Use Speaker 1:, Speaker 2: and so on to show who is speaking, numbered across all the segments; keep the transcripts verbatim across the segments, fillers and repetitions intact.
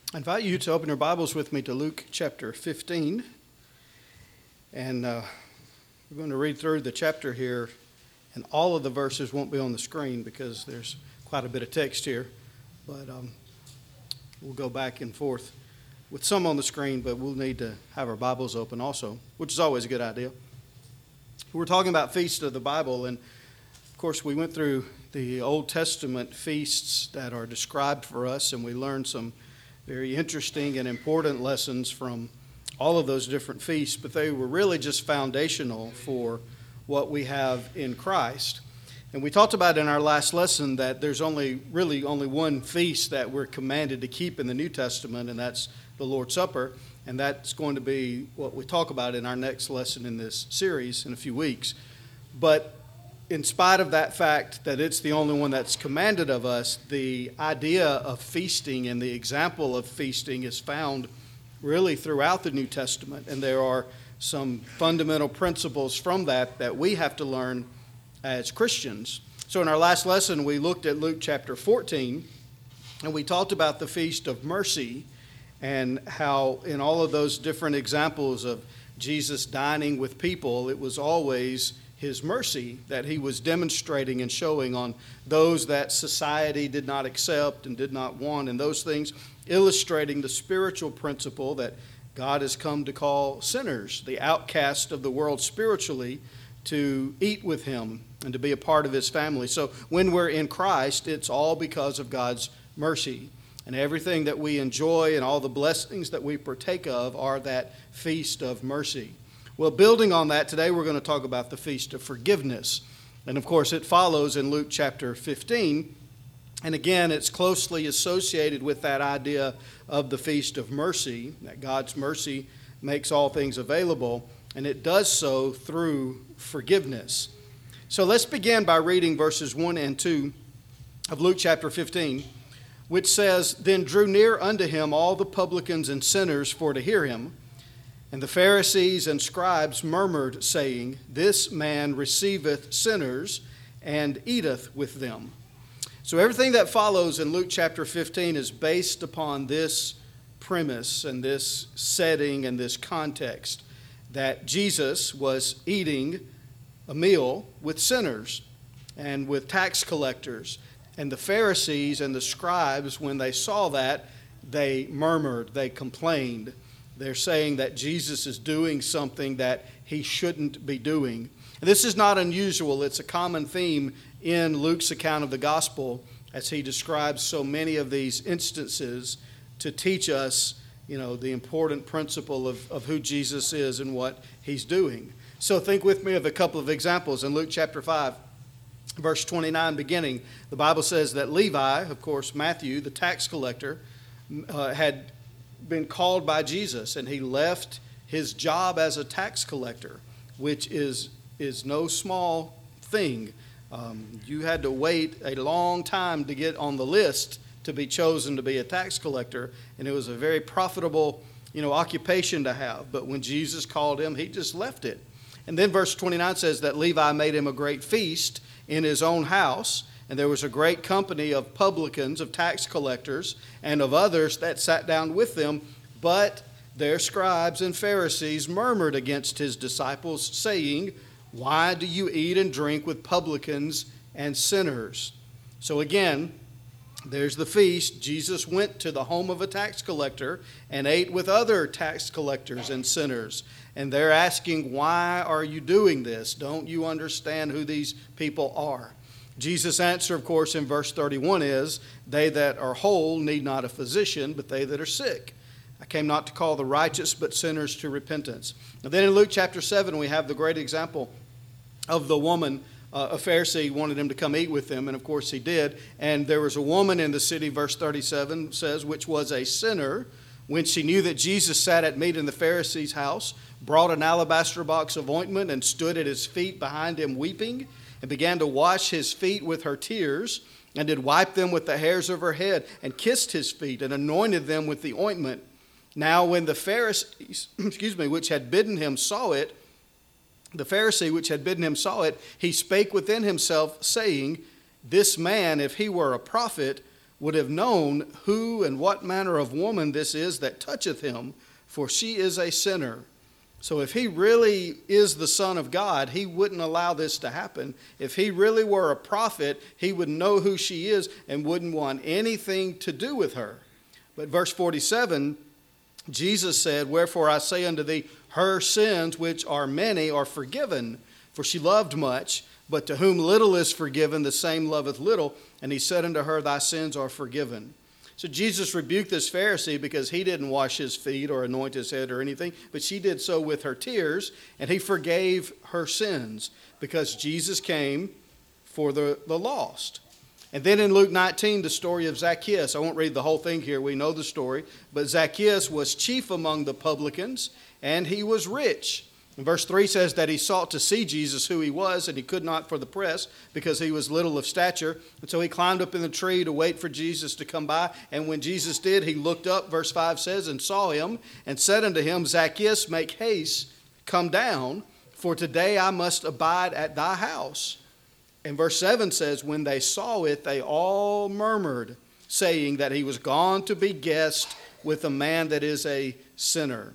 Speaker 1: I invite you to open your Bibles with me to Luke chapter fifteen. And uh, we're going to read through the chapter here. And all of the verses won't be on the screen because there's quite a bit of text here. But um, we'll go back and forth with some on the screen, but we'll need to have our Bibles open also, which is always a good idea. We're talking about feasts of the Bible, and of course we went through the Old Testament feasts that are described for us, and we learned some very interesting and important lessons from all of those different feasts, but they were really just foundational for what we have in Christ. And we talked about in our last lesson that there's only really only one feast that we're commanded to keep in the New Testament, and that's the Lord's Supper. And that's going to be what we talk about in our next lesson in this series in a few weeks. But in spite of that fact that it's the only one that's commanded of us, the idea of feasting and the example of feasting is found really throughout the New Testament. And there are some fundamental principles from that that we have to learn as Christians. So in our last lesson, we looked at Luke chapter fourteen, and we talked about the Feast of Mercy and how in all of those different examples of Jesus dining with people, it was always His mercy that He was demonstrating and showing on those that society did not accept and did not want, and those things illustrating the spiritual principle that God has come to call sinners, the outcast of the world spiritually, to eat with Him and to be a part of His family. So when we're in Christ, it's all because of God's mercy. And everything that we enjoy and all the blessings that we partake of are that feast of mercy. Well, building on that, today we're going to talk about the Feast of Forgiveness. And of course, it follows in Luke chapter fifteen. And again, it's closely associated with that idea of the Feast of Mercy, that God's mercy makes all things available, and it does so through forgiveness. So let's begin by reading verses one and two of Luke chapter fifteen, which says, "Then drew near unto him all the publicans and sinners for to hear him. And the Pharisees and scribes murmured, saying, This man receiveth sinners and eateth with them." So everything that follows in Luke chapter fifteen is based upon this premise and this setting and this context, that Jesus was eating a meal with sinners and with tax collectors. And the Pharisees and the scribes, when they saw that, they murmured, they complained. They're saying that Jesus is doing something that He shouldn't be doing. And this is not unusual. It's a common theme in Luke's account of the gospel as he describes so many of these instances to teach us, you know, the important principle of, of who Jesus is and what He's doing. So think with me of a couple of examples. In Luke chapter five, verse twenty-nine beginning, the Bible says that Levi, of course Matthew, the tax collector, uh, had been called by Jesus, and he left his job as a tax collector, which is is no small thing. Um, you had to wait a long time to get on the list to be chosen to be a tax collector, and it was a very profitable, you know, occupation to have. But when Jesus called him, he just left it. And then verse twenty-nine says that Levi made him a great feast in his own house. And there was a great company of publicans, of tax collectors, and of others that sat down with them. But their scribes and Pharisees murmured against his disciples, saying, Why do you eat and drink with publicans and sinners? So again, there's the feast. Jesus went to the home of a tax collector and ate with other tax collectors and sinners. And they're asking, why are you doing this? Don't you understand who these people are? Jesus' answer, of course, in verse thirty-one is, They that are whole need not a physician, but they that are sick. I came not to call the righteous, but sinners to repentance. And then in Luke chapter seven, we have the great example of the woman. Uh, a Pharisee wanted him to come eat with them, and of course he did. And there was a woman in the city, verse thirty-seven says, which was a sinner, when she knew that Jesus sat at meat in the Pharisee's house, brought an alabaster box of ointment and stood at his feet behind him weeping, and began to wash his feet with her tears, and did wipe them with the hairs of her head, and kissed his feet, and anointed them with the ointment. Now when the Pharisees, excuse me, which had bidden him saw it, the Pharisee which had bidden him saw it, he spake within himself, saying, This man, if he were a prophet, would have known who and what manner of woman this is that toucheth him, for she is a sinner. So if he really is the Son of God, he wouldn't allow this to happen. If he really were a prophet, he would know who she is and wouldn't want anything to do with her. But verse forty-seven, Jesus said, wherefore I say unto thee, her sins, which are many, are forgiven, for she loved much. But to whom little is forgiven, the same loveth little. And he said unto her, thy sins are forgiven. So Jesus rebuked this Pharisee because he didn't wash his feet or anoint his head or anything, but she did so with her tears, and he forgave her sins because Jesus came for the, the lost. And then in Luke nineteen, the story of Zacchaeus. I won't read the whole thing here. We know the story. But Zacchaeus was chief among the publicans, and he was rich. And verse three says that he sought to see Jesus, who he was, and he could not for the press because he was little of stature. And so he climbed up in the tree to wait for Jesus to come by. And when Jesus did, he looked up, verse five says, and saw him and said unto him, Zacchaeus, make haste, come down, for today I must abide at thy house. And verse seven says, when they saw it, they all murmured, saying that he was gone to be guest with a man that is a sinner.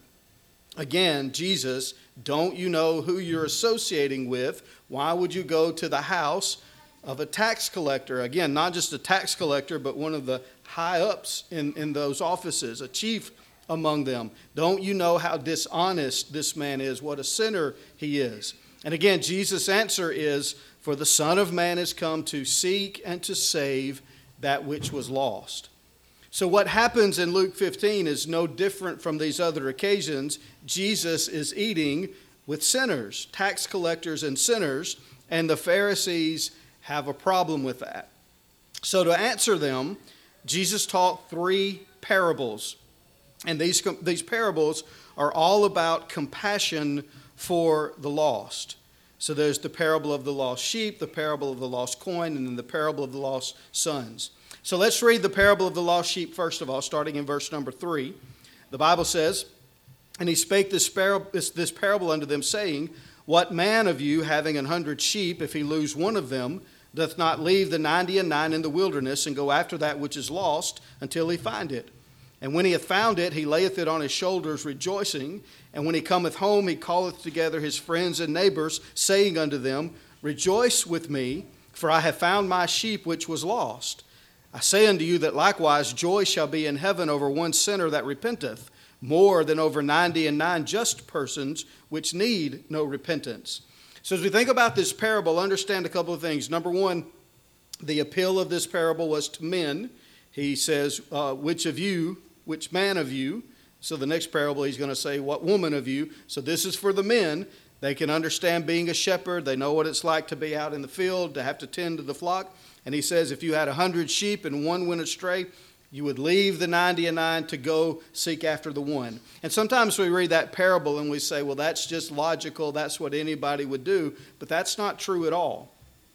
Speaker 1: Again, Jesus, don't you know who you're associating with? Why would you go to the house of a tax collector? Again, not just a tax collector, but one of the high-ups in, in those offices, a chief among them. Don't you know how dishonest this man is, what a sinner he is? And again, Jesus' answer is, for the Son of Man is come to seek and to save that which was lost. So what happens in Luke fifteen is no different from these other occasions. Jesus is eating with sinners, tax collectors and sinners, and the Pharisees have a problem with that. So to answer them, Jesus taught three parables. And these, these parables are all about compassion for the lost. So there's the parable of the lost sheep, the parable of the lost coin, and then the parable of the lost sons. So let's read the parable of the lost sheep first of all, starting in verse number three. The Bible says, and he spake this parable, this, this parable unto them, saying, what man of you, having an hundred sheep, if he lose one of them, doth not leave the ninety and nine in the wilderness, and go after that which is lost, until he find it? And when he hath found it, he layeth it on his shoulders, rejoicing. And when he cometh home, he calleth together his friends and neighbors, saying unto them, rejoice with me, for I have found my sheep which was lost. I say unto you that likewise joy shall be in heaven over one sinner that repenteth, more than over ninety and nine just persons which need no repentance. So as we think about this parable, understand a couple of things. Number one, the appeal of this parable was to men. He says, uh, which of you, which man of you? So the next parable he's going to say, what woman of you? So this is for the men. They can understand being a shepherd. They know what it's like to be out in the field, to have to tend to the flock. And he says if you had a hundred sheep and one went astray, you would leave the ninety and nine to go seek after the one. And sometimes we read that parable and we say, well, that's just logical. That's what anybody would do. But that's not true at all.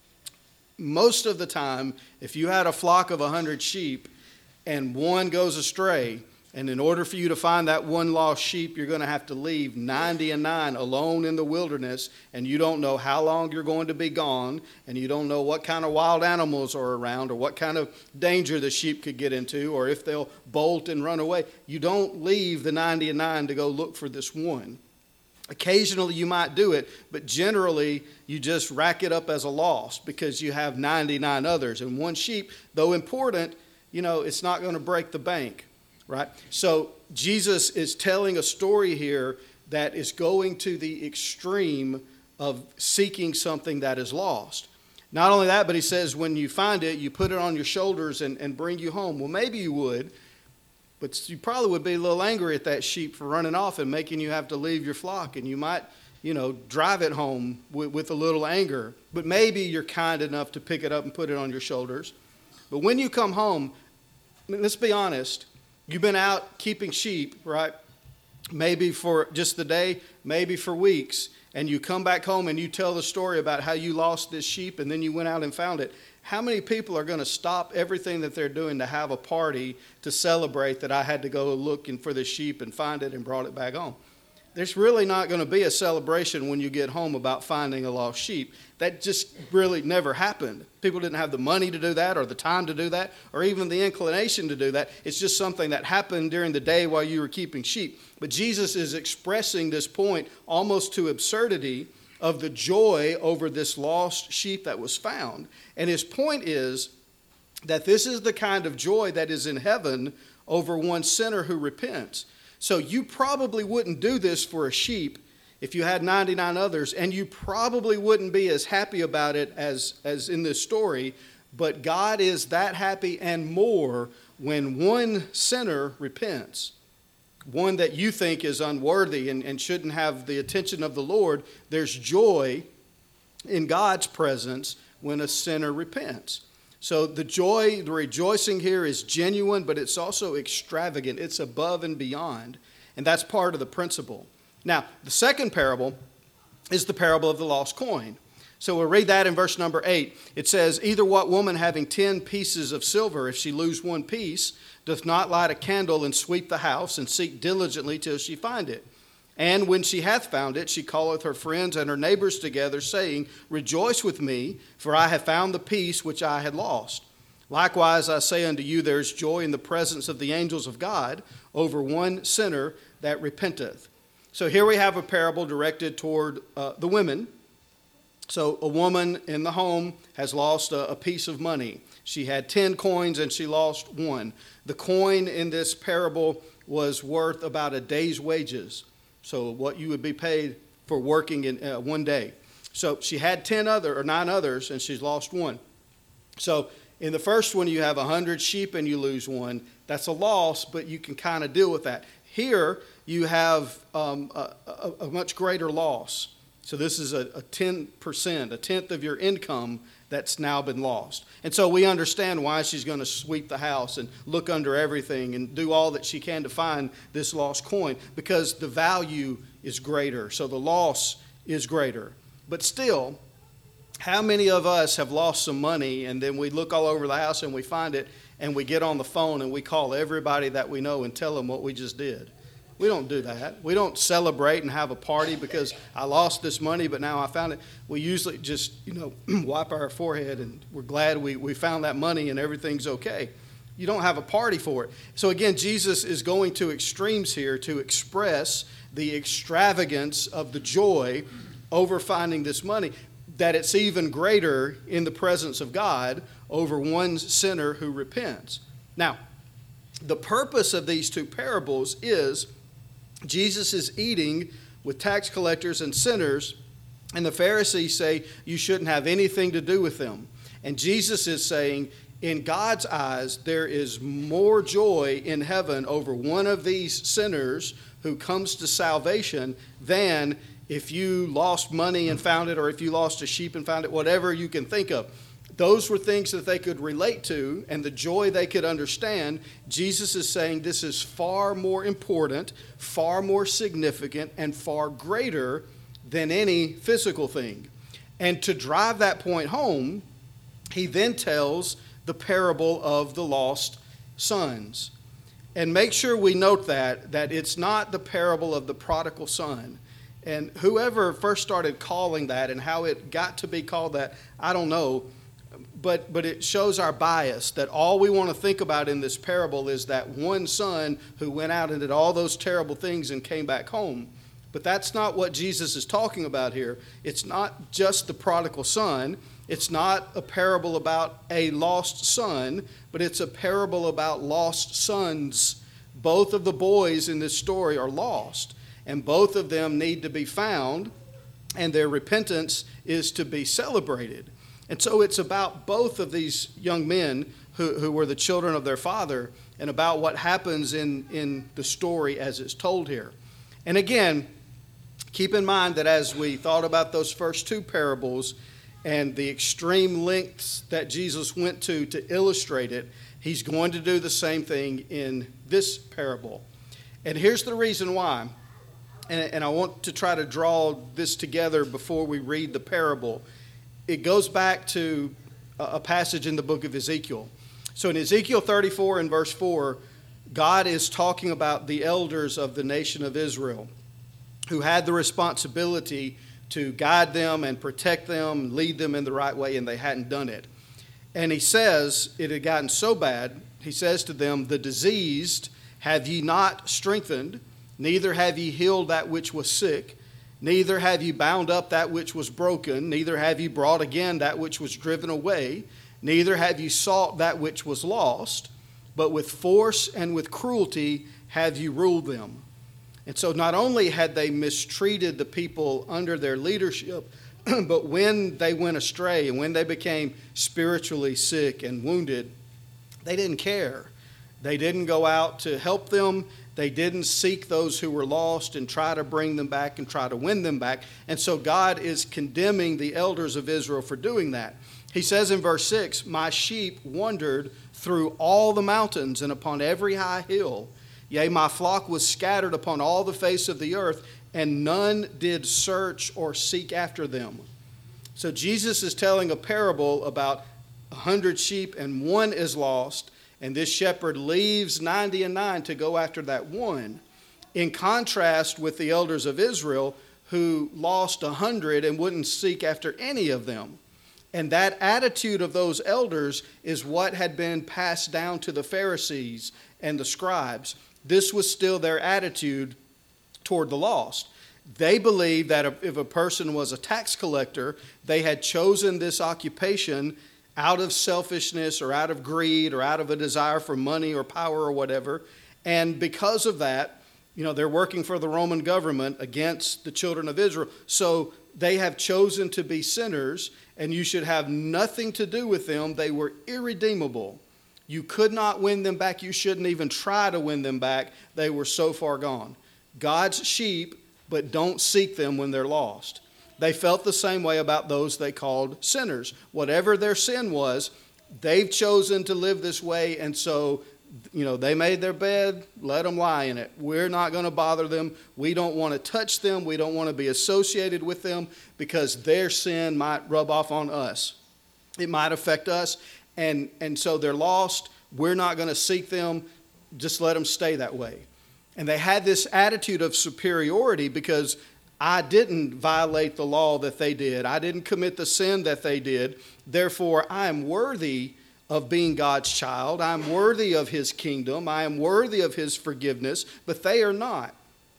Speaker 1: Most of the time, if you had a flock of a hundred sheep and one goes astray, and in order for you to find that one lost sheep, you're going to have to leave ninety and nine alone in the wilderness, and you don't know how long you're going to be gone, and you don't know what kind of wild animals are around or what kind of danger the sheep could get into or if they'll bolt and run away. You don't leave the ninety and nine to go look for this one. Occasionally you might do it, but generally you just rack it up as a loss because you have ninety-nine others. And one sheep, though important, you know, it's not going to break the bank. Right? So Jesus is telling a story here that is going to the extreme of seeking something that is lost. Not only that, but he says when you find it, you put it on your shoulders and, and bring you home. Well, maybe you would, but you probably would be a little angry at that sheep for running off and making you have to leave your flock. And you might, you know, drive it home with, with a little anger. But maybe you're kind enough to pick it up and put it on your shoulders. But when you come home, let's be honest, you've been out keeping sheep, right? Maybe for just the day, maybe for weeks. And you come back home and you tell the story about how you lost this sheep and then you went out and found it. How many people are going to stop everything that they're doing to have a party to celebrate that I had to go looking for this sheep and find it and brought it back home? there's really not going to be a celebration when you get home about finding a lost sheep. That just really never happened. People didn't have the money to do that or the time to do that or even the inclination to do that. It's just something that happened during the day while you were keeping sheep. But Jesus is expressing this point almost to absurdity of the joy over this lost sheep that was found. And his point is that this is the kind of joy that is in heaven over one sinner who repents. So you probably wouldn't do this for a sheep if you had ninety-nine others, and you probably wouldn't be as happy about it as, as in this story, but God is that happy and more when one sinner repents, one that you think is unworthy and, and shouldn't have the attention of the Lord. There's joy in God's presence when a sinner repents. So the joy, the rejoicing here is genuine, but it's also extravagant. It's above and beyond, and that's part of the principle. Now, the second parable is the parable of the lost coin. So we'll read that in verse number eight. It says, "Either what woman having ten pieces of silver, if she lose one piece, doth not light a candle and sweep the house and seek diligently till she find it? And when she hath found it, she calleth her friends and her neighbors together, saying, Rejoice with me, for I have found the piece which I had lost. Likewise, I say unto you, there is joy in the presence of the angels of God over one sinner that repenteth." So here we have a parable directed toward uh, the women. So a woman in the home has lost a, a piece of money. She had ten coins and she lost one. The coin in this parable was worth about a day's wages. So what you would be paid for working in uh, one day. So she had ten other or nine others and she's lost one. So in the first one you have a hundred sheep and you lose one. That's a loss, but you can kind of deal with that. Here you have um, a, a, a much greater loss. So this is a, a ten percent, a tenth of your income that's now been lost. And so we understand why she's going to sweep the house and look under everything and do all that she can to find this lost coin, because the value is greater. So the loss is greater. But still, how many of us have lost some money and then we look all over the house and we find it and we get on the phone and we call everybody that we know and tell them what we just did? We don't do that. We don't celebrate and have a party because I lost this money, but now I found it. We usually just, you know, wipe our forehead and we're glad we, we found that money and everything's okay. You don't have a party for it. So again, Jesus is going to extremes here to express the extravagance of the joy over finding this money, that it's even greater in the presence of God over one sinner who repents. Now, the purpose of these two parables is Jesus is eating with tax collectors and sinners, and the Pharisees say you shouldn't have anything to do with them. And Jesus is saying, in God's eyes, there is more joy in heaven over one of these sinners who comes to salvation than if you lost money and found it, or if you lost a sheep and found it, whatever you can think of. Those were things that they could relate to and the joy they could understand. Jesus is saying this is far more important, far more significant, and far greater than any physical thing. And to drive that point home, he then tells the parable of the lost sons. And make sure we note that, that it's not the parable of the prodigal son. And whoever first started calling that and how it got to be called that, I don't know. But but it shows our bias, that all we want to think about in this parable is that one son who went out and did all those terrible things and came back home. But that's not what Jesus is talking about here. It's not just the prodigal son. It's not a parable about a lost son, but it's a parable about lost sons. Both of the boys in this story are lost, and both of them need to be found, and their repentance is to be celebrated. And so it's about both of these young men who, who were the children of their father, and about what happens in, in the story as it's told here. And again, keep in mind that as we thought about those first two parables and the extreme lengths that Jesus went to to illustrate it, he's going to do the same thing in this parable. And here's the reason why. And, and I want to try to draw this together before we read the parable. It goes back to a passage in the book of Ezekiel. So in Ezekiel thirty-four and verse four, God is talking about the elders of the nation of Israel, who had the responsibility to guide them and protect them, lead them in the right way, and they hadn't done it. And he says it had gotten so bad, he says to them, the diseased have ye not strengthened, neither have ye healed that which was sick, neither have ye bound up that which was broken, neither have ye brought again that which was driven away, neither have ye sought that which was lost, but with force and with cruelty have ye ruled them. And so not only had they mistreated the people under their leadership, but when they went astray and when they became spiritually sick and wounded, they didn't care. They didn't go out to help them. They didn't seek those who were lost and try to bring them back and try to win them back. And so God is condemning the elders of Israel for doing that. He says in verse six, my sheep wandered through all the mountains and upon every high hill. Yea, my flock was scattered upon all the face of the earth, and none did search or seek after them. So Jesus is telling a parable about a hundred sheep and one is lost, and this shepherd leaves ninety and nine to go after that one, in contrast with the elders of Israel who lost a hundred and wouldn't seek after any of them. And that attitude of those elders is what had been passed down to the Pharisees and the scribes. This was still their attitude toward the lost. They believed that if a person was a tax collector, they had chosen this occupation out of selfishness or out of greed or out of a desire for money or power or whatever. And because of that, you know, they're working for the Roman government against the children of Israel. So they have chosen to be sinners, and you should have nothing to do with them. They were irredeemable. You could not win them back. You shouldn't even try to win them back. They were so far gone. God's sheep, but don't seek them when they're lost. They felt the same way about those they called sinners. Whatever their sin was, they've chosen to live this way, and so, you know, they made their bed, let them lie in it. We're not going to bother them. We don't want to touch them. We don't want to be associated with them because their sin might rub off on us. It might affect us. And, and so they're lost. We're not going to seek them. Just let them stay that way. And they had this attitude of superiority because I didn't violate the law that they did. I didn't commit the sin that they did. Therefore, I am worthy of being God's child. I'm worthy of his kingdom. I am worthy of his forgiveness, but they are not.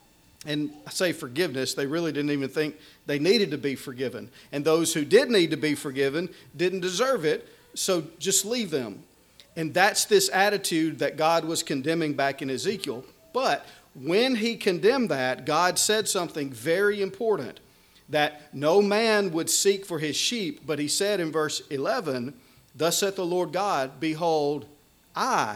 Speaker 1: And I say forgiveness, they really didn't even think they needed to be forgiven. And those who did need to be forgiven didn't deserve it. So just leave them. And that's this attitude that God was condemning back in Ezekiel. But when he condemned that, God said something very important, that no man would seek for his sheep. But he said in verse eleven, thus saith the Lord God, behold, I,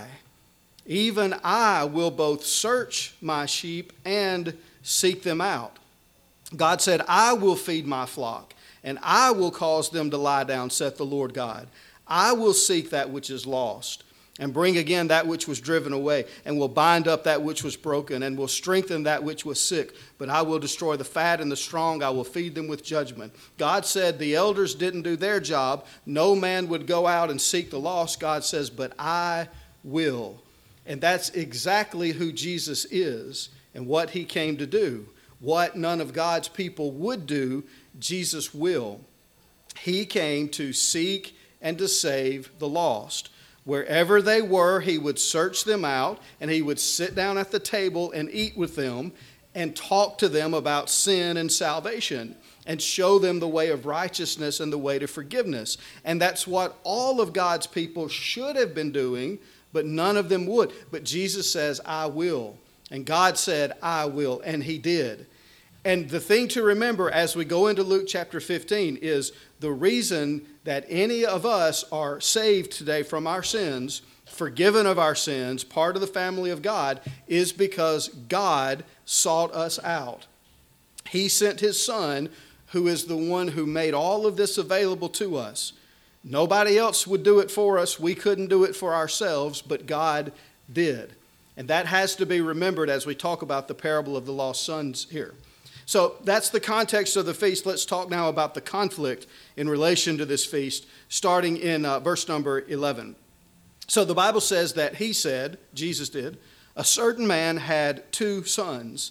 Speaker 1: even I will both search my sheep and seek them out. God said, I will feed my flock, and I will cause them to lie down, saith the Lord God. I will seek that which is lost, and bring again that which was driven away, and will bind up that which was broken, and will strengthen that which was sick. But I will destroy the fat and the strong. I will feed them with judgment. God said the elders didn't do their job. No man would go out and seek the lost. God says, but I will. And that's exactly who Jesus is and what he came to do. What none of God's people would do, Jesus will. He came to seek and to save the lost. Wherever they were, he would search them out, and he would sit down at the table and eat with them and talk to them about sin and salvation and show them the way of righteousness and the way to forgiveness. And that's what all of God's people should have been doing, but none of them would. But Jesus says, I will. And God said, I will. And he did. And the thing to remember as we go into Luke chapter fifteen is the reason that any of us are saved today from our sins, forgiven of our sins, part of the family of God, is because God sought us out. He sent his Son, who is the one who made all of this available to us. Nobody else would do it for us. We couldn't do it for ourselves, but God did. And that has to be remembered as we talk about the parable of the lost sons here. So that's the context of the feast. Let's talk now about the conflict in relation to this feast, starting in uh, verse number eleven. So the Bible says that he said, Jesus did, a certain man had two sons.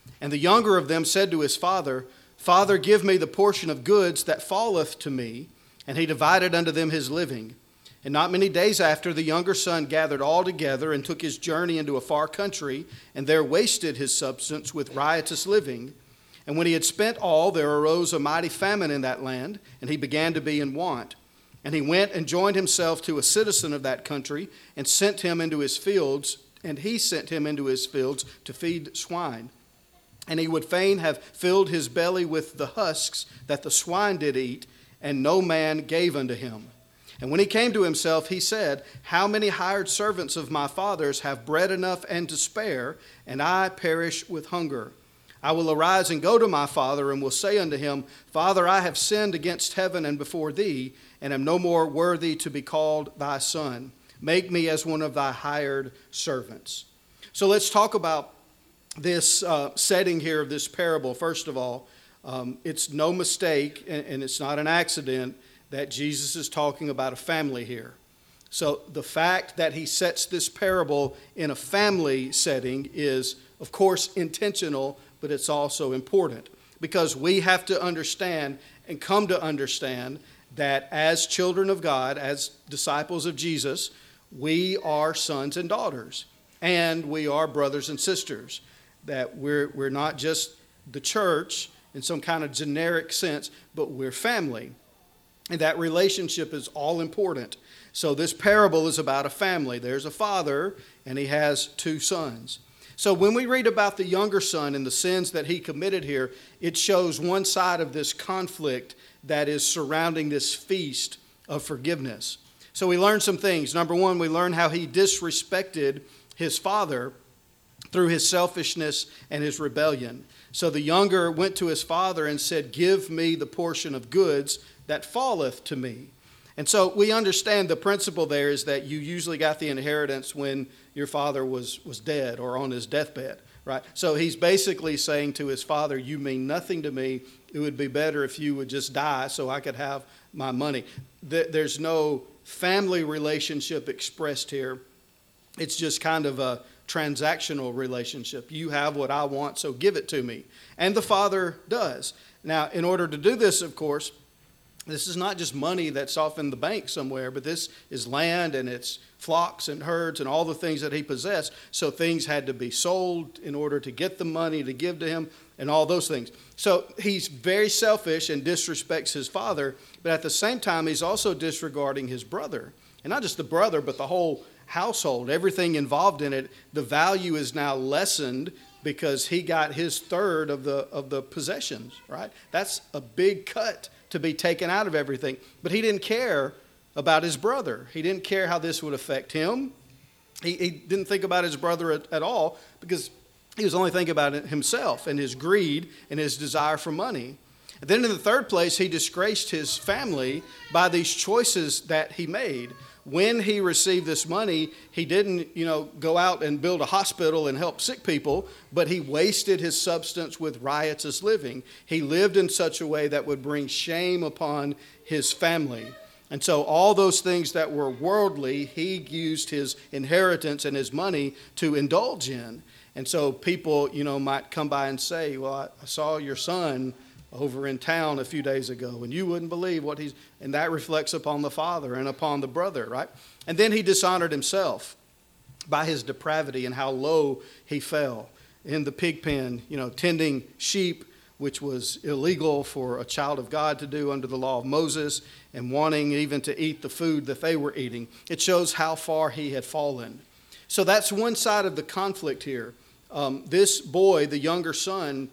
Speaker 1: And the younger of them said to his father, Father, give me the portion of goods that falleth to me. And he divided unto them his living. And not many days after, the younger son gathered all together and took his journey into a far country, and there wasted his substance with riotous living. And when he had spent all, there arose a mighty famine in that land, and he began to be in want. And he went and joined himself to a citizen of that country, and sent him into his fields, and he sent him into his fields to feed swine. And he would fain have filled his belly with the husks that the swine did eat, and no man gave unto him. And when he came to himself, he said, How many hired servants of my father's have bread enough and to spare, and I perish with hunger? I will arise and go to my father, and will say unto him, Father, I have sinned against heaven and before thee, and am no more worthy to be called thy son. Make me as one of thy hired servants. So let's talk about this uh, setting here of this parable. First of all, um, it's no mistake, and, and it's not an accident, that Jesus is talking about a family here. So the fact that he sets this parable in a family setting is, of course, intentional, but it's also important, because we have to understand and come to understand that as children of God, as disciples of Jesus, we are sons and daughters, and we are brothers and sisters. That we're we're not just the church in some kind of generic sense, but we're family. And that relationship is all important. So this parable is about a family. There's a father, and he has two sons. So when we read about the younger son and the sins that he committed here, it shows one side of this conflict that is surrounding this feast of forgiveness. So we learn some things. Number one, we learn how he disrespected his father through his selfishness and his rebellion. So the younger went to his father and said, Give me the portion of goods that falleth to me. And so we understand the principle there is that you usually got the inheritance when your father was, was dead or on his deathbed, right? So he's basically saying to his father, you mean nothing to me. It would be better if you would just die so I could have my money. There's no family relationship expressed here. It's just kind of a transactional relationship. You have what I want, so give it to me. And the father does. Now, in order to do this, of course, this is not just money that's off in the bank somewhere, but this is land and it's flocks and herds and all the things that he possessed. So things had to be sold in order to get the money to give to him and all those things. So he's very selfish and disrespects his father, but at the same time, he's also disregarding his brother. And not just the brother, but the whole household, everything involved in it. The value is now lessened because he got his third of the of the possessions, right? That's a big cut to be taken out of everything. But he didn't care about his brother. He didn't care how this would affect him. He, he didn't think about his brother at, at all because he was only thinking about it himself and his greed and his desire for money. And then in the third place, he disgraced his family by these choices that he made. When he received this money, he didn't, you know, go out and build a hospital and help sick people, but he wasted his substance with riotous living. He lived in such a way that would bring shame upon his family. And so all those things that were worldly, he used his inheritance and his money to indulge in. And so people, you know, might come by and say, well, I, I saw your son over in town a few days ago, and you wouldn't believe what he's, and that reflects upon the father and upon the brother, right? And then he dishonored himself by his depravity and how low he fell in the pig pen, you know, tending sheep, which was illegal for a child of God to do under the law of Moses, and wanting even to eat the food that they were eating. It shows how far he had fallen. So that's one side of the conflict here. Um, this boy, the younger son,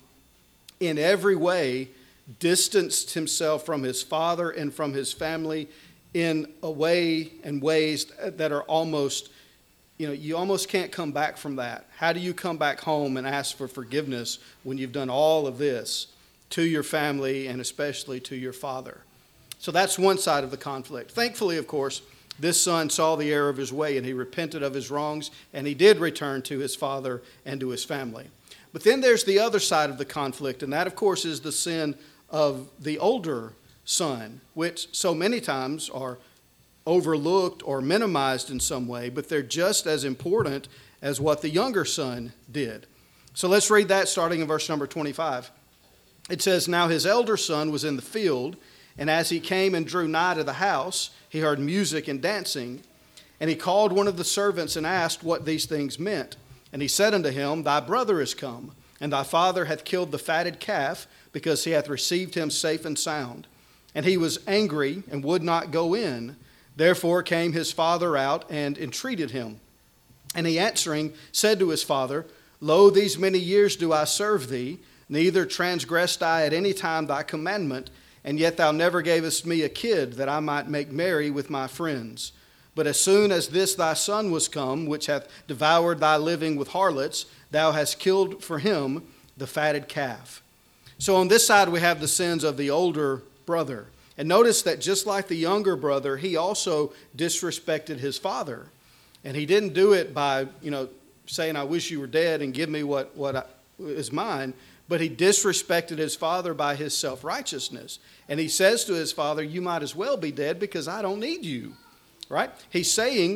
Speaker 1: in every way distanced himself from his father and from his family in a way and ways that are almost, you know, you almost can't come back from that. How do you come back home and ask for forgiveness when you've done all of this to your family and especially to your father? So that's one side of the conflict. Thankfully, of course, this son saw the error of his way and he repented of his wrongs and he did return to his father and to his family. But then there's the other side of the conflict, and that, of course, is the sin of the older son, which so many times are overlooked or minimized in some way, but they're just as important as what the younger son did. So let's read that starting in verse number twenty-five. It says, "Now his elder son was in the field, and as he came and drew nigh to the house, he heard music and dancing. And he called one of the servants and asked what these things meant. And he said unto him, Thy brother is come, and thy father hath killed the fatted calf, because he hath received him safe and sound. And he was angry and would not go in. Therefore came his father out and entreated him. And he answering said to his father, Lo, these many years do I serve thee, neither transgressed I at any time thy commandment, and yet thou never gavest me a kid, that I might make merry with my friends. But as soon as this thy son was come, which hath devoured thy living with harlots, thou hast killed for him the fatted calf." So on this side we have the sins of the older brother. And notice that just like the younger brother, he also disrespected his father. And he didn't do it by, you know, saying, I wish you were dead and give me what, what I, is mine. But he disrespected his father by his self-righteousness. And he says to his father, you might as well be dead because I don't need you. Right? He's saying,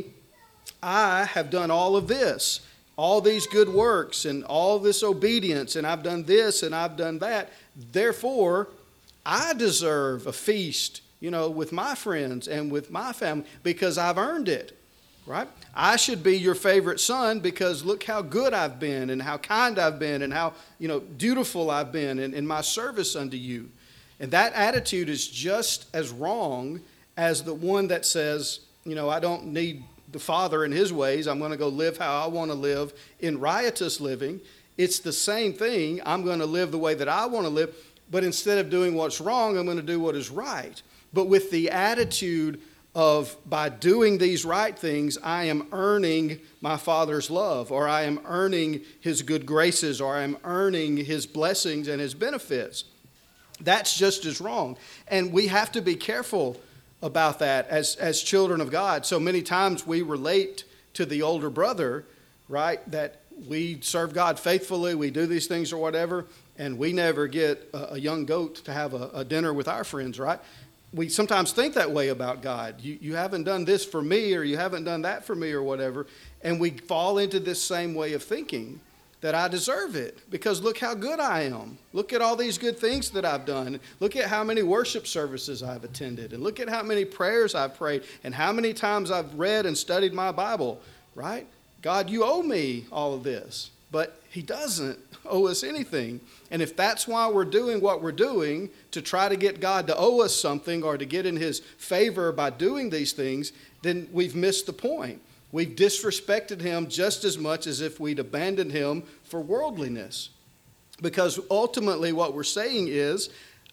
Speaker 1: I have done all of this, all these good works and all this obedience, and I've done this and I've done that. Therefore, I deserve a feast, you know, with my friends and with my family because I've earned it. Right? I should be your favorite son because look how good I've been and how kind I've been and how, you know, dutiful I've been in, in my service unto you. And that attitude is just as wrong as the one that says, you know, I don't need the Father and his ways. I'm going to go live how I want to live in riotous living. It's the same thing. I'm going to live the way that I want to live. But instead of doing what's wrong, I'm going to do what is right. But with the attitude of by doing these right things, I am earning my Father's love, or I am earning his good graces, or I am earning his blessings and his benefits. That's just as wrong. And we have to be careful about that as, as children of God. So many times we relate to the older brother, right, that we serve God faithfully, we do these things or whatever, and we never get a, a young goat to have a, a dinner with our friends, right? We sometimes think that way about God. You, you haven't done this for me, or you haven't done that for me, or whatever. And we fall into this same way of thinking that I deserve it because look how good I am. Look at all these good things that I've done. Look at how many worship services I've attended. And look at how many prayers I've prayed and how many times I've read and studied my Bible, right? God, you owe me all of this. But he doesn't owe us anything. And if that's why we're doing what we're doing, to try to get God to owe us something or to get in his favor by doing these things, then we've missed the point. We've disrespected him just as much as if we'd abandoned him for worldliness. Because ultimately what we're saying is,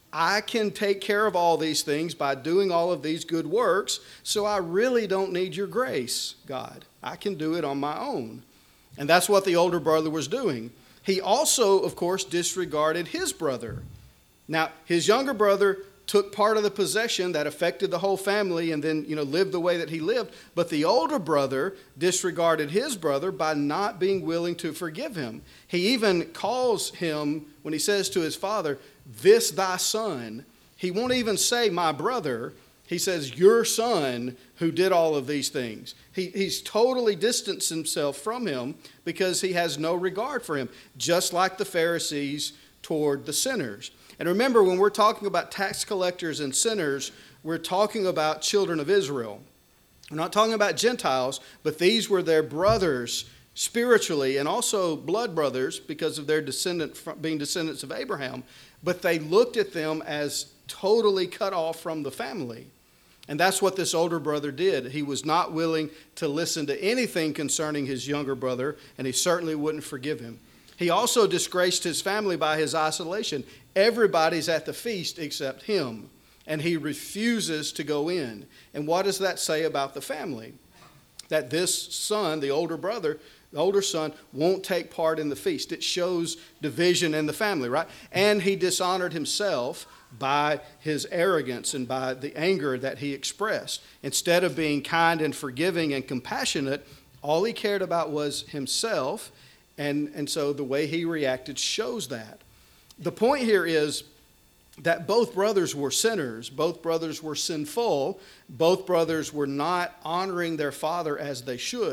Speaker 1: I can take care of all these things by doing all of these good works, so I really don't need your grace, God. I can do it on my own. And that's what the older brother was doing. He also, of course, disregarded his brother. Now, his younger brother took part of the possession that affected the whole family and then, you know, lived the way that he lived. But the older brother disregarded his brother by not being willing to forgive him. He even calls him, when he says to his father, this thy son. He won't even say my brother. He says, your son who did all of these things. He, he's totally distanced himself from him because he has no regard for him, just like the Pharisees toward the sinners. And remember, when we're talking about tax collectors and sinners, we're talking about children of Israel. We're not talking about Gentiles, but these were their brothers spiritually and also blood brothers because of their descendant being descendants of Abraham. But they looked at them as totally cut off from the family. And that's what this older brother did. He was not willing to listen to anything concerning his younger brother, and he certainly wouldn't forgive him. He also disgraced his family by his isolation. Everybody's at the feast except him, and he refuses to go in. And what does that say about the family? That this son, the older brother, the older son, won't take part in the feast. It shows division in the family, right? And he dishonored himself by his arrogance and by the anger that he expressed. Instead of being kind and forgiving and compassionate, all he cared about was himself. And, and so the way he reacted shows that. The point here is that both brothers were sinners. Both brothers were sinful. Both brothers were not honoring their father as they should.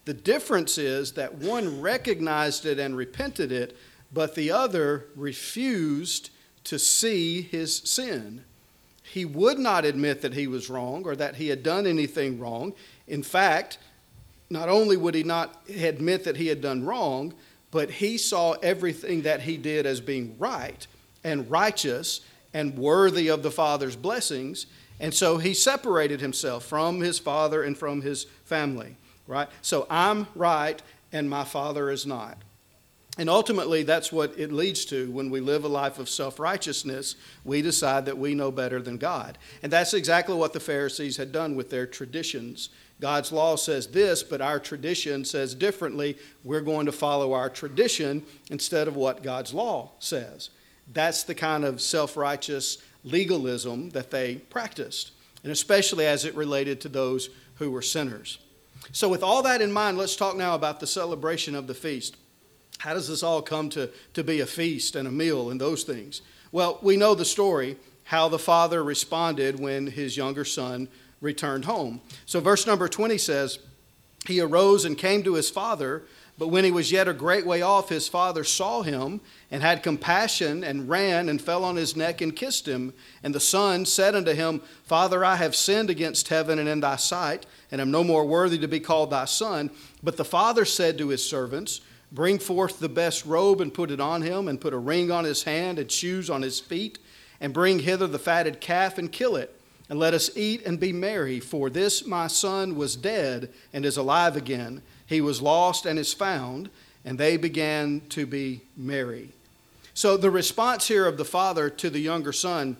Speaker 1: The difference is that one recognized it and repented it, but the other refused to see his sin. He would not admit that he was wrong or that he had done anything wrong. In fact, not only would he not admit that he had done wrong, but he saw everything that he did as being right and righteous and worthy of the Father's blessings. And so he separated himself from his father and from his family, right? So I'm right and my father is not. And ultimately, that's what it leads to when we live a life of self-righteousness. We decide that we know better than God. And that's exactly what the Pharisees had done with their traditions. God's law says this, but our tradition says differently. We're going to follow our tradition instead of what God's law says. That's the kind of self-righteous legalism that they practiced, and especially as it related to those who were sinners. So with all that in mind, let's talk now about the celebration of the feast. How does this all come to, to be a feast and a meal and those things? Well, we know the story, how the father responded when his younger son returned home. So verse number twenty says, he arose and came to his father, but when he was yet a great way off, his father saw him and had compassion and ran and fell on his neck and kissed him. And the son said unto him, Father, I have sinned against heaven and in thy sight, and am no more worthy to be called thy son. But the father said to his servants, Bring forth the best robe and put it on him, and put a ring on his hand and shoes on his feet, and bring hither the fatted calf and kill it, and let us eat and be merry. For this my son was dead and is alive again. He was lost and is found, and they began to be merry. So the response here of the father to the younger son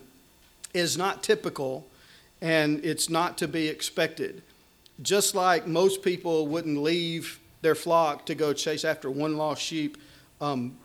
Speaker 1: is not typical, and it's not to be expected. Just like most people wouldn't leave their flock to go chase after one lost sheep, um,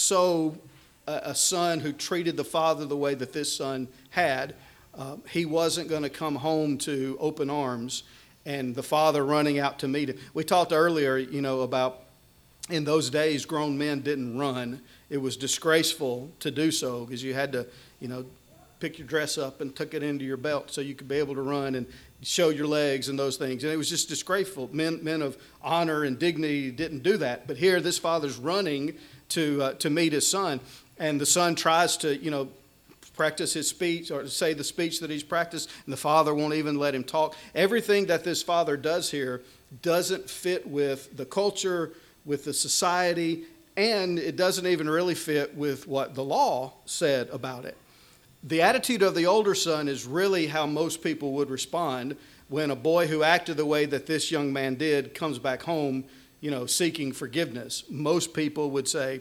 Speaker 1: so a, a son who treated the father the way that this son had, uh, he wasn't going to come home to open arms and the father running out to meet him. We talked earlier, you know, about in those days grown men didn't run. It was disgraceful to do so because you had to, you know, pick your dress up and tuck it into your belt so you could be able to run and show your legs and those things. And it was just disgraceful. Men men of honor and dignity didn't do that. But here this father's running to uh, to meet his son. And the son tries to, you know, practice his speech or to say the speech that he's practiced. And the father won't even let him talk. Everything that this father does here doesn't fit with the culture, with the society, and it doesn't even really fit with what the law said about it. The attitude of the older son is really how most people would respond when a boy who acted the way that this young man did comes back home, you know, seeking forgiveness. Most people would say,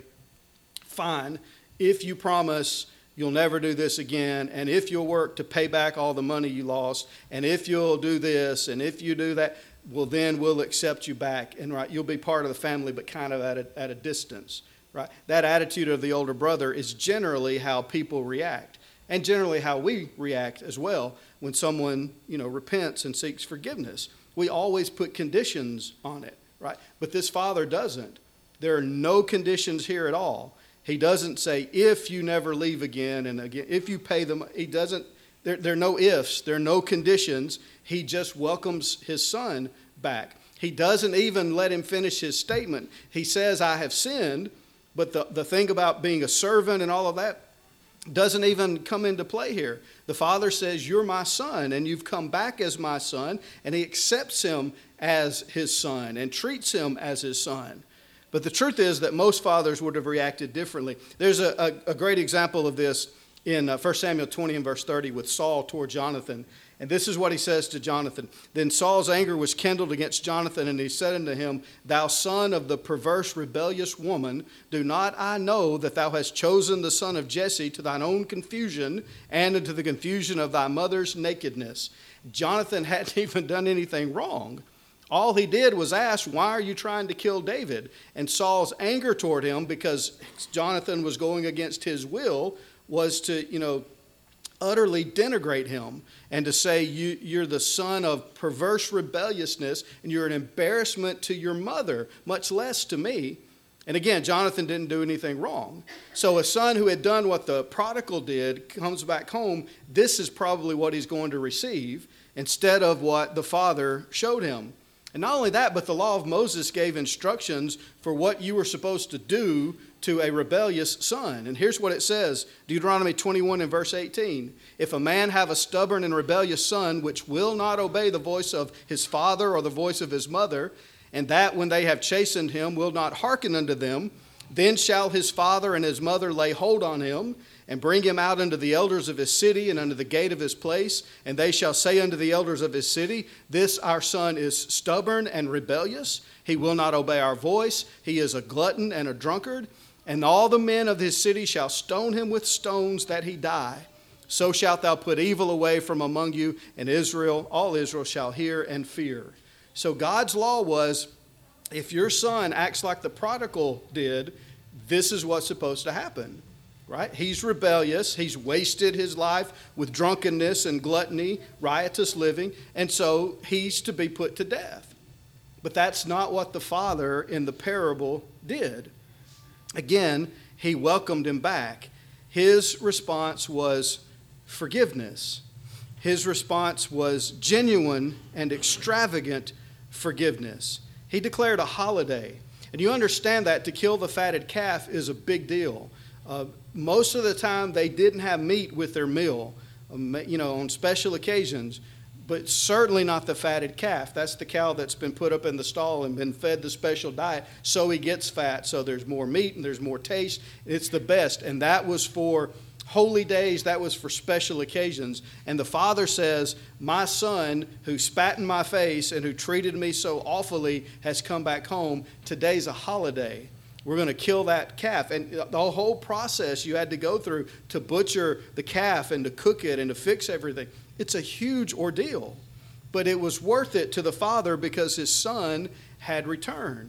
Speaker 1: fine, if you promise you'll never do this again, and if you'll work to pay back all the money you lost, and if you'll do this, and if you do that, well, then we'll accept you back, and right, you'll be part of the family, but kind of at a, at a distance, right? That attitude of the older brother is generally how people react. And generally how we react as well when someone, you know, repents and seeks forgiveness. We always put conditions on it, right? But this father doesn't. There are no conditions here at all. He doesn't say, if you never leave again and again, if you pay them, he doesn't, there, there are no ifs, there are no conditions. He just welcomes his son back. He doesn't even let him finish his statement. He says, I have sinned, but the, the thing about being a servant and all of that, doesn't even come into play here. The father says, you're my son, and you've come back as my son, and he accepts him as his son and treats him as his son. But the truth is that most fathers would have reacted differently. There's a, a, a great example of this in uh, First Samuel twenty and verse thirty with Saul toward Jonathan. And this is what he says to Jonathan. Then Saul's anger was kindled against Jonathan, and he said unto him, Thou son of the perverse, rebellious woman, do not I know that thou hast chosen the son of Jesse to thine own confusion and unto the confusion of thy mother's nakedness? Jonathan hadn't even done anything wrong. All he did was ask, why are you trying to kill David? And Saul's anger toward him, because Jonathan was going against his will, was to, you know, utterly denigrate him and to say you, you're the son of perverse rebelliousness and you're an embarrassment to your mother, much less to me. And again, Jonathan didn't do anything wrong. So a son who had done what the prodigal did comes back home. This is probably what he's going to receive instead of what the father showed him. And not only that, but the law of Moses gave instructions for what you were supposed to do to a rebellious son. And here's what it says, Deuteronomy twenty-one and verse eighteen. If a man have a stubborn and rebellious son, which will not obey the voice of his father or the voice of his mother, and that when they have chastened him will not hearken unto them, then shall his father and his mother lay hold on him, and bring him out unto the elders of his city and unto the gate of his place, and they shall say unto the elders of his city, this our son is stubborn and rebellious. He will not obey our voice. He is a glutton and a drunkard. And all the men of his city shall stone him with stones that he die. So shalt thou put evil away from among you, and Israel, all Israel shall hear and fear. So God's law was, if your son acts like the prodigal did, this is what's supposed to happen. Right? He's rebellious. He's wasted his life with drunkenness and gluttony, riotous living, and so he's to be put to death. But that's not what the father in the parable did. Again, he welcomed him back. His response was forgiveness. His response was genuine and extravagant forgiveness. He declared a holiday. And you understand that to kill the fatted calf is a big deal. Uh, most of the time, they didn't have meat with their meal, um, you know, on special occasions, but certainly not the fatted calf. That's the cow that's been put up in the stall and been fed the special diet, so he gets fat, so there's more meat and there's more taste. It's the best, and that was for holy days. That was for special occasions. And the father says, my son who spat in my face and who treated me so awfully has come back home. Today's a holiday. We're going to kill that calf. And the whole process you had to go through to butcher the calf and to cook it and to fix everything, it's a huge ordeal. But it was worth it to the father because his son had returned.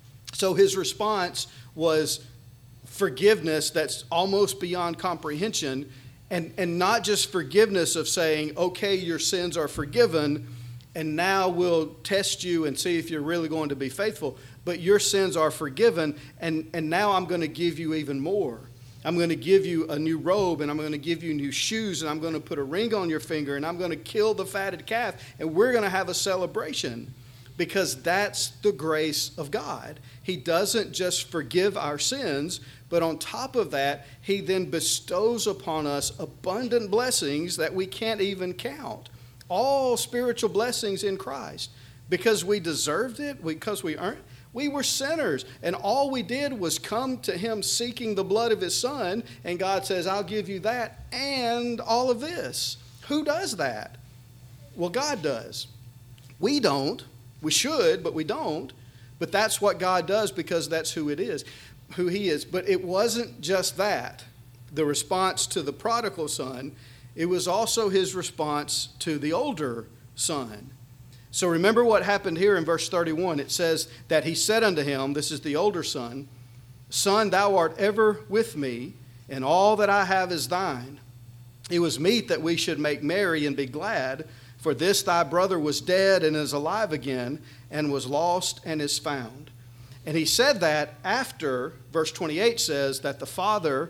Speaker 1: So his response was forgiveness that's almost beyond comprehension, and, and not just forgiveness of saying, okay, your sins are forgiven, and now we'll test you and see if you're really going to be faithful. But your sins are forgiven, and, and now I'm going to give you even more. I'm going to give you a new robe, and I'm going to give you new shoes, and I'm going to put a ring on your finger, and I'm going to kill the fatted calf, and we're going to have a celebration, because that's the grace of God. He doesn't just forgive our sins, but on top of that, he then bestows upon us abundant blessings that we can't even count. All spiritual blessings in Christ. Because we deserved it, because we earned it. We were sinners, and all we did was come to him seeking the blood of his son, and God says, I'll give you that and all of this. Who does that? Well, God does. We don't. We should, but we don't. But that's what God does because that's who it is, who he is. But it wasn't just that, the response to the prodigal son. It was also his response to the older son. So remember what happened here in verse thirty-one. It says that he said unto him, this is the older son, Son, thou art ever with me, and all that I have is thine. It was meet that we should make merry and be glad, for this thy brother was dead and is alive again, and was lost and is found. And he said that after, verse twenty-eight says, that the father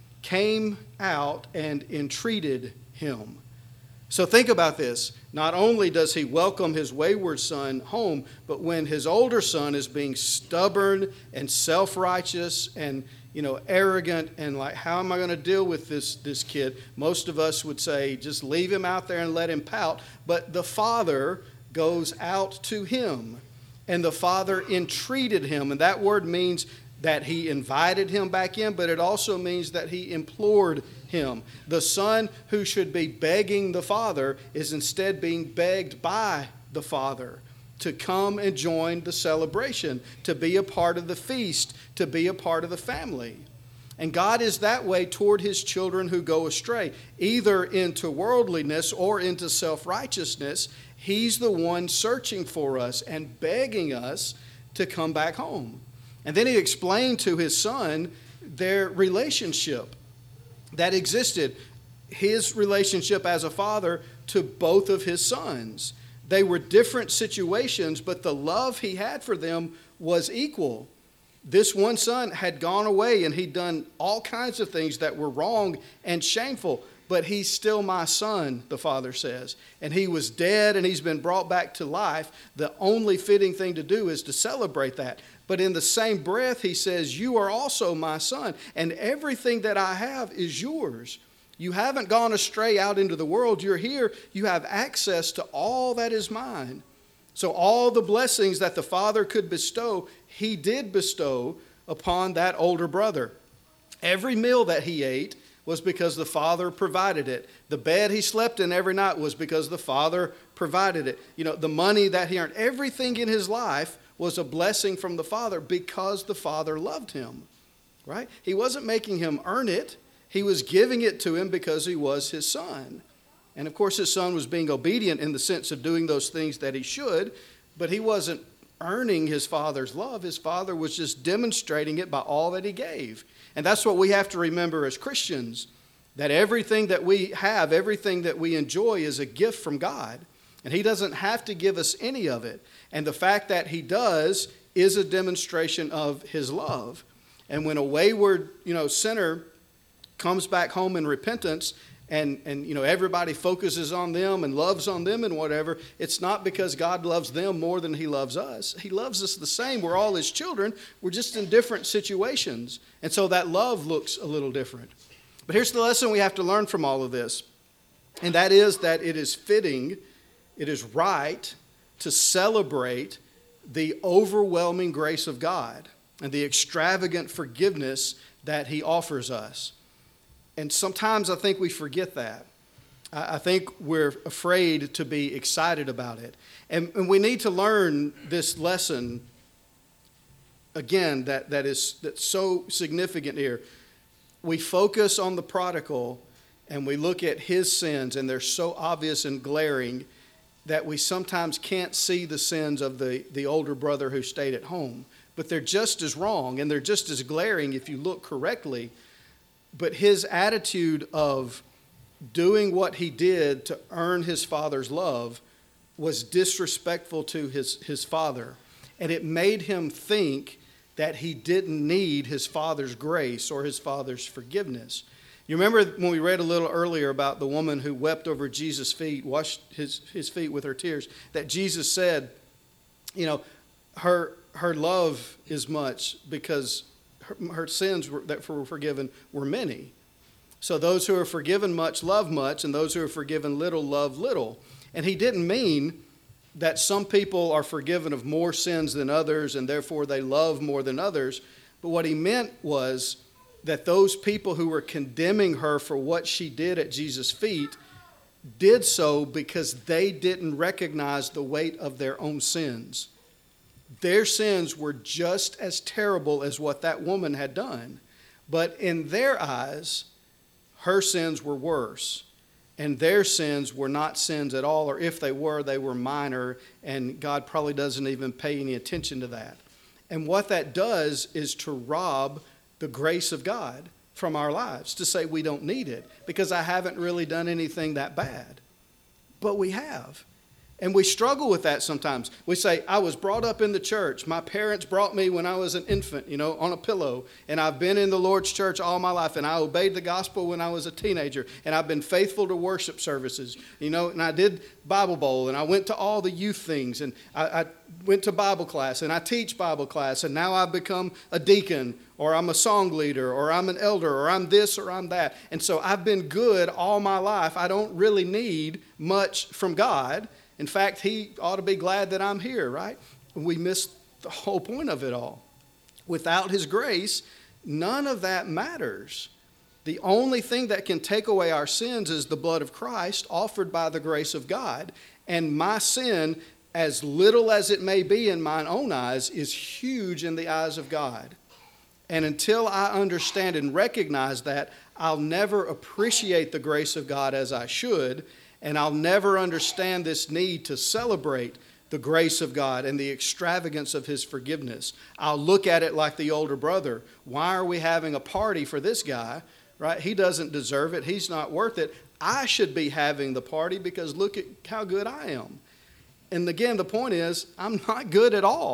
Speaker 1: came out and entreated him. So think about this. Not only does he welcome his wayward son home, but when his older son is being stubborn and self-righteous and, you know, arrogant and like, how am I going to deal with this, this kid? Most of us would say, just leave him out there and let him pout. But the father goes out to him, and the father entreated him. And that word means that he invited him back in, but it also means that he implored him. The son who should be begging the father is instead being begged by the father to come and join the celebration, to be a part of the feast, to be a part of the family. And God is that way toward his children who go astray, either into worldliness or into self-righteousness. He's the one searching for us and begging us to come back home. And then he explained to his son their relationship that existed, his relationship as a father to both of his sons. They were different situations, but the love he had for them was equal. This one son had gone away and he'd done all kinds of things that were wrong and shameful, but he's still my son, the Father says. And he was dead and he's been brought back to life. The only fitting thing to do is to celebrate that. But in the same breath, he says, you are also my son, and everything that I have is yours. You haven't gone astray out into the world. You're here. You have access to all that is mine. So all the blessings that the Father could bestow, he did bestow upon that older brother. Every meal that he ate was because the Father provided it. The bed he slept in every night was because the Father provided it. You know, the money that he earned, everything in his life was a blessing from the Father because the Father loved him, right? He wasn't making him earn it. He was giving it to him because he was his son. And of course, his son was being obedient in the sense of doing those things that he should, but he wasn't earning his Father's love. His Father was just demonstrating it by all that he gave. And that's what we have to remember as Christians, that everything that we have, everything that we enjoy is a gift from God. And he doesn't have to give us any of it. And the fact that he does is a demonstration of his love. And when a wayward, you know, sinner comes back home in repentance, and, and you know, everybody focuses on them and loves on them and whatever, it's not because God loves them more than he loves us. He loves us the same. We're all his children. We're just in different situations. And so that love looks a little different. But here's the lesson we have to learn from all of this. And that is that it is fitting, it is right to celebrate the overwhelming grace of God and the extravagant forgiveness that he offers us. And sometimes I think we forget that. I think we're afraid to be excited about it. And, and we need to learn this lesson, again, that, that is that's so significant here. We focus on the prodigal and we look at his sins, and they're so obvious and glaring that we sometimes can't see the sins of the, the older brother who stayed at home. But they're just as wrong, and they're just as glaring if you look correctly. But his attitude of doing what he did to earn his father's love was disrespectful to his, his father. And it made him think that he didn't need his father's grace or his father's forgiveness. You remember when we read a little earlier about the woman who wept over Jesus' feet, washed his, his feet with her tears, that Jesus said, you know, her, her love is much because Her, her sins were, that were forgiven were many. So those who are forgiven much love much, and those who are forgiven little love little. And he didn't mean that some people are forgiven of more sins than others, and therefore they love more than others. But what he meant was that those people who were condemning her for what she did at Jesus' feet did so because they didn't recognize the weight of their own sins. Their sins were just as terrible as what that woman had done. But in their eyes, her sins were worse. And their sins were not sins at all, or if they were, they were minor, and God probably doesn't even pay any attention to that. And what that does is to rob the grace of God from our lives, to say we don't need it, because I haven't really done anything that bad. But we have. And we struggle with that sometimes. We say, I was brought up in the church. My parents brought me when I was an infant, you know, on a pillow. And I've been in the Lord's church all my life. And I obeyed the gospel when I was a teenager. And I've been faithful to worship services, you know. And I did Bible Bowl. And I went to all the youth things. And I, I went to Bible class. And I teach Bible class. And now I've become a deacon. Or I'm a song leader. Or I'm an elder. Or I'm this or I'm that. And so I've been good all my life. I don't really need much from God. In fact, he ought to be glad that I'm here, right? We miss the whole point of it all. Without his grace, none of that matters. The only thing that can take away our sins is the blood of Christ offered by the grace of God. And my sin, as little as it may be in mine own eyes, is huge in the eyes of God. And until I understand and recognize that, I'll never appreciate the grace of God as I should. And I'll never understand this need to celebrate the grace of God and the extravagance of his forgiveness. I'll look at it like the older brother. Why are we having a party for this guy? Right? He doesn't deserve it. He's not worth it. I should be having the party because look at how good I am. And again, the point is, I'm not good at all.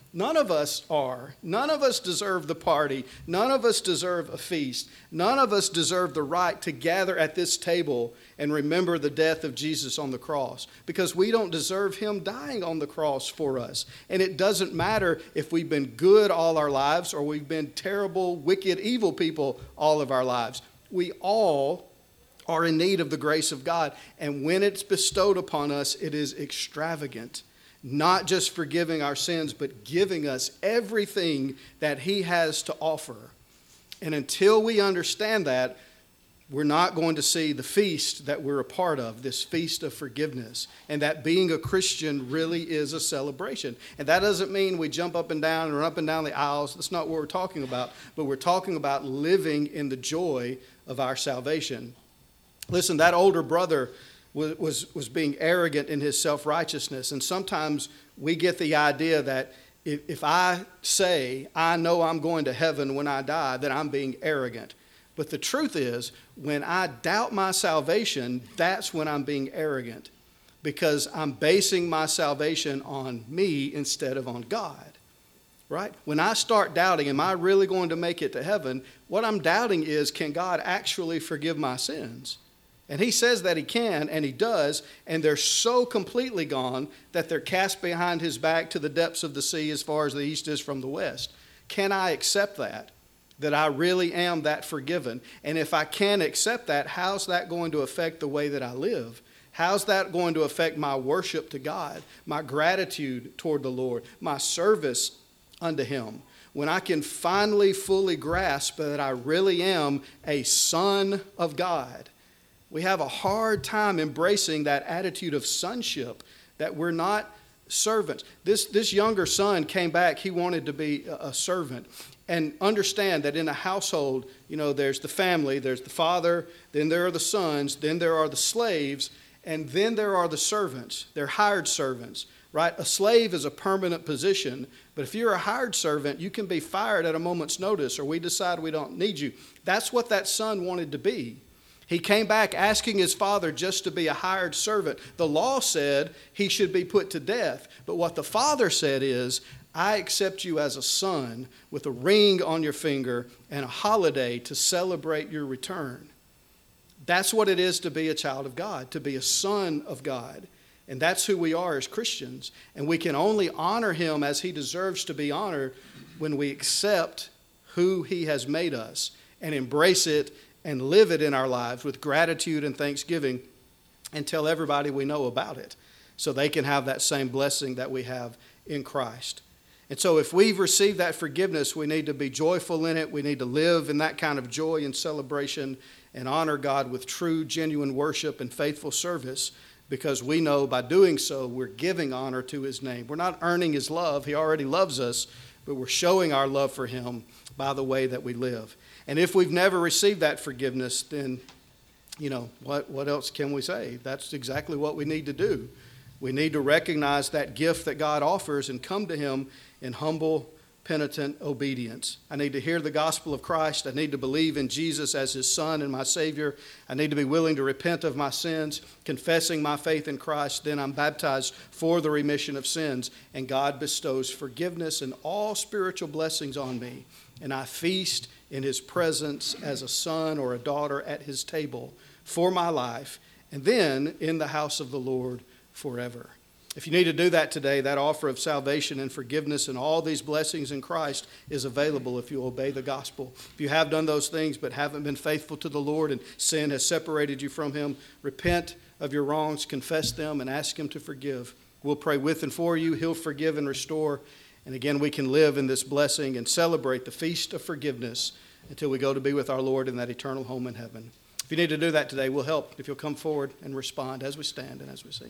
Speaker 1: None of us are. None of us deserve the party. None of us deserve a feast. None of us deserve the right to gather at this table and remember the death of Jesus on the cross, because we don't deserve him dying on the cross for us. And it doesn't matter if we've been good all our lives or we've been terrible, wicked, evil people all of our lives. We all are in need of the grace of God. And when it's bestowed upon us, it is extravagant. Not just forgiving our sins, but giving us everything that he has to offer. And until we understand that, we're not going to see the feast that we're a part of, this feast of forgiveness. And that being a Christian really is a celebration. And that doesn't mean we jump up and down and run up and down the aisles. That's not what we're talking about. But we're talking about living in the joy of our salvation. Listen, that older brother was, was, was being arrogant in his self-righteousness. And sometimes we get the idea that if, if I say, I know I'm going to heaven when I die, then I'm being arrogant. But the truth is, when I doubt my salvation, that's when I'm being arrogant, because I'm basing my salvation on me instead of on God, right? When I start doubting, am I really going to make it to heaven? What I'm doubting is, can God actually forgive my sins? And he says that he can, and he does, and they're so completely gone that they're cast behind his back to the depths of the sea as far as the east is from the west. Can I accept that? That I really am that forgiven? And if I can accept that, how's that going to affect the way that I live? How's that going to affect my worship to God, my gratitude toward the Lord, my service unto him? When I can finally fully grasp that I really am a son of God. We have a hard time embracing that attitude of sonship, that we're not servants. This, this younger son came back. He wanted to be a, a servant. And understand that in a household, you know, there's the family, there's the father, then there are the sons, then there are the slaves, and then there are the servants. They're hired servants, right? A slave is a permanent position, but if you're a hired servant, you can be fired at a moment's notice, or we decide we don't need you. That's what that son wanted to be. He came back asking his father just to be a hired servant. The law said he should be put to death. But what the father said is, I accept you as a son with a ring on your finger and a holiday to celebrate your return. That's what it is to be a child of God, to be a son of God. And that's who we are as Christians. And we can only honor him as he deserves to be honored when we accept who he has made us and embrace it and live it in our lives with gratitude and thanksgiving, and tell everybody we know about it so they can have that same blessing that we have in Christ. And so if we've received that forgiveness, we need to be joyful in it. We need to live in that kind of joy and celebration and honor God with true, genuine worship and faithful service, because we know by doing so, we're giving honor to his name. We're not earning his love. He already loves us, but we're showing our love for him by the way that we live. And if we've never received that forgiveness, then, you know, what, what else can we say? That's exactly what we need to do. We need to recognize that gift that God offers and come to him in humble, penitent obedience. I need to hear the gospel of Christ. I need to believe in Jesus as his son and my Savior. I need to be willing to repent of my sins, confessing my faith in Christ. Then I'm baptized for the remission of sins, and God bestows forgiveness and all spiritual blessings on me. And I feast in his presence as a son or a daughter at his table for my life, and then in the house of the Lord forever. If you need to do that today, that offer of salvation and forgiveness and all these blessings in Christ is available if you obey the gospel. If you have done those things but haven't been faithful to the Lord and sin has separated you from him, repent of your wrongs, confess them, and ask him to forgive. We'll pray with and for you. He'll forgive and restore. And again, we can live in this blessing and celebrate the feast of forgiveness until we go to be with our Lord in that eternal home in heaven. If you need to do that today, we'll help if you'll come forward and respond as we stand and as we sing.